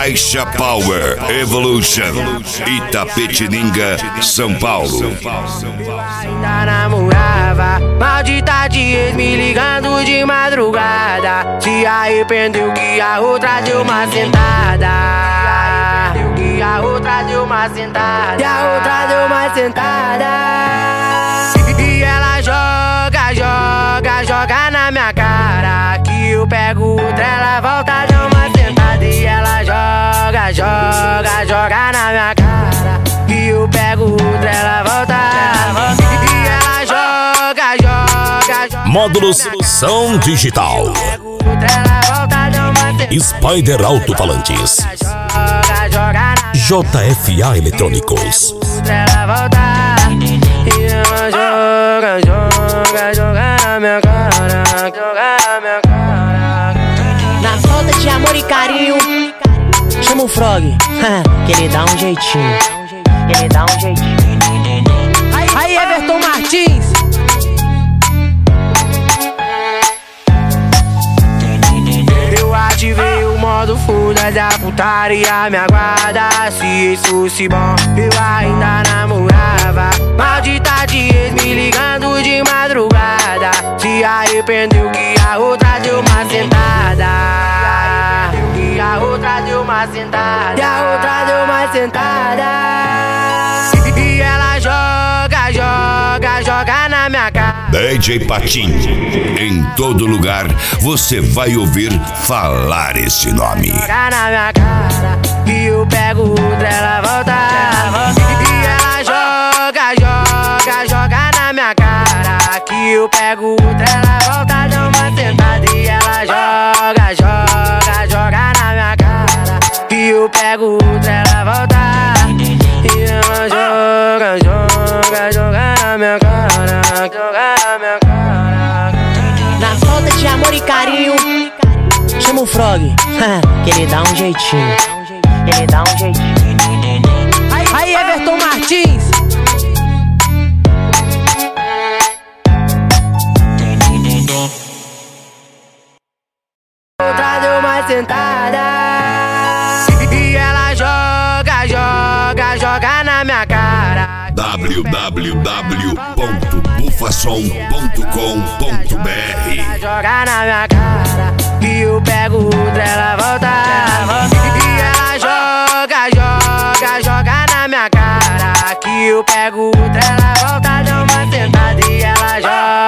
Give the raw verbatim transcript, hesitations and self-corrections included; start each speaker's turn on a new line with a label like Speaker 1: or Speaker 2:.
Speaker 1: Caixa Power Evolution, Itapetininga, São Paulo.
Speaker 2: Ainda namorava, maldita de ex me ligando de madrugada. Se arrependeu que a outra deu uma sentada. Que a outra deu uma sentada. E a outra deu uma sentada. E ela joga, joga, joga na minha cara. Que eu pego outra, ela volta, dá uma sentada. E ela joga, joga, joga na minha cara. Que eu pego outra, ela volta. E ela joga, joga, joga.
Speaker 3: Módulos Som Digital. Spider Alto-Falantes. J F A Eletrônicos.
Speaker 2: Ela volta. E ela joga, joga, joga na minha cara. Joga na minha cara.
Speaker 4: Na falta de amor e carinho, chama o Frog, que ele dá um jeitinho. Que ele dá um jeitinho.
Speaker 2: Aí, Everton Martins. Eu ativei o modo foda da putaria, me aguarda. Se isso fosse bom, eu ainda namorava. Maldita de ex me ligando de madrugada. Se arrependeu que a outra deu uma sentada. Que a outra deu uma sentada. E a outra deu uma sentada. E ela joga, joga, joga na minha cara.
Speaker 1: D J Patim, em todo lugar você vai ouvir falar esse nome.
Speaker 2: Joga na minha cara, e eu pego outra, ela volta. E ela joga, joga, joga na minha cara. Que eu pego outra, ela volta, dá uma sentada. E ela joga, joga, joga na minha cara. Que eu pego outra, ela volta. E ela joga, joga, joga na minha cara. Joga na minha cara.
Speaker 4: Na falta de amor e carinho, chama o Frog, que ele dá um jeitinho. Que ele dá um jeitinho.
Speaker 2: Aí, Everton Martins. Outra deu uma sentada. E ela joga, joga, joga na minha cara.
Speaker 1: w w w ponto bufasom ponto com ponto b r.
Speaker 2: Joga na minha cara, e eu pego outra, ela volta. E ela joga, joga, joga na minha cara. Que eu pego outra, ela volta, dá uma sentada. E ela joga.